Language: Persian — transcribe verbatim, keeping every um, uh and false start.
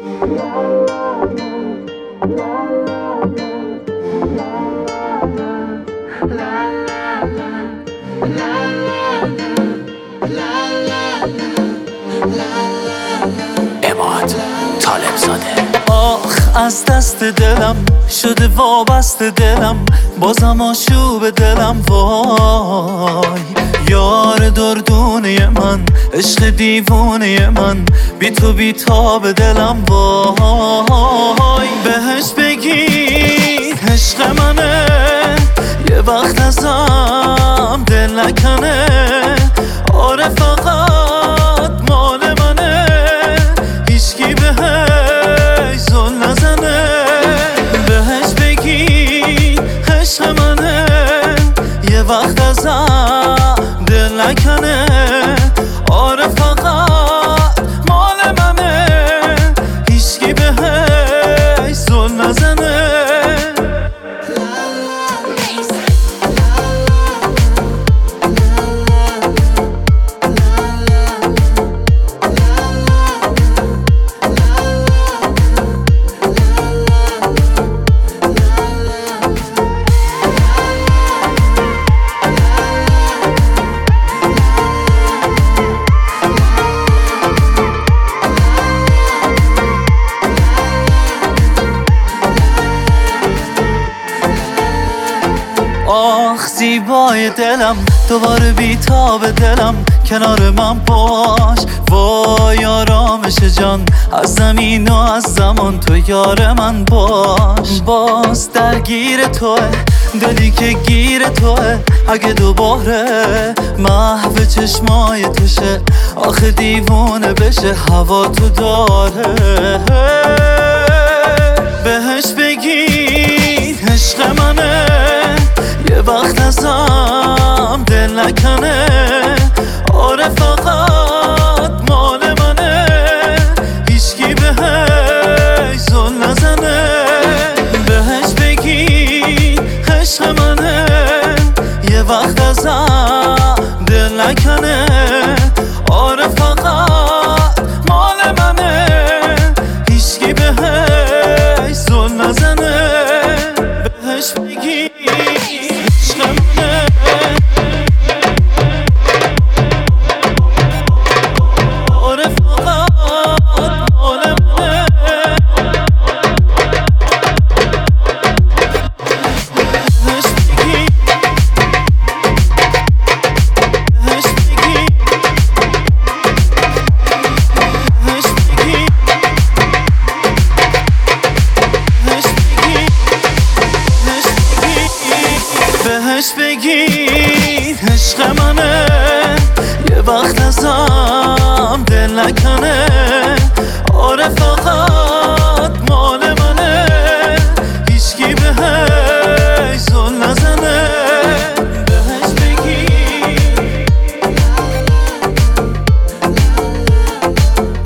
عماد طالب زاده. آخ از دست دلم شده وابسته دلم، بازم آشوب دلم وای. یار دردونه من، عشق دیوونه من، بی تو بی تاب دلم وای. بهش بگی عشق منه، یه وقت ازم دل نکنه. آره فقط مال منه، هیچکی بهش زل نزنه. بهش بگی عشق منه، یه وقت ازم دل نکنه. آره فقط مال منه، هیچکی بهش زل نزنه. آخ زیبای دلم، دوباره بیتاب دلم، کنار من باش. وای آرامش جان، از زمین و از زمان تو یار من باش. باز درگیر توه دلی که گیر توه، اگه دوباره محو چشمای توشه، آخه دیوونه بشه هوا تو داره. بهش بگی عشق منه، یه وقت ازم دل نکنه. آره فقط مال منه، هیچکی بهش زل نزنه. بهش بگی عشق منه، یه وقت ازم دل نکنه. آره فقط مال منه، هیچکی بهش زل نزنه. بهش بگی بهش بگی عشق منه، یه وقت ازم دل نکنه. آره فقط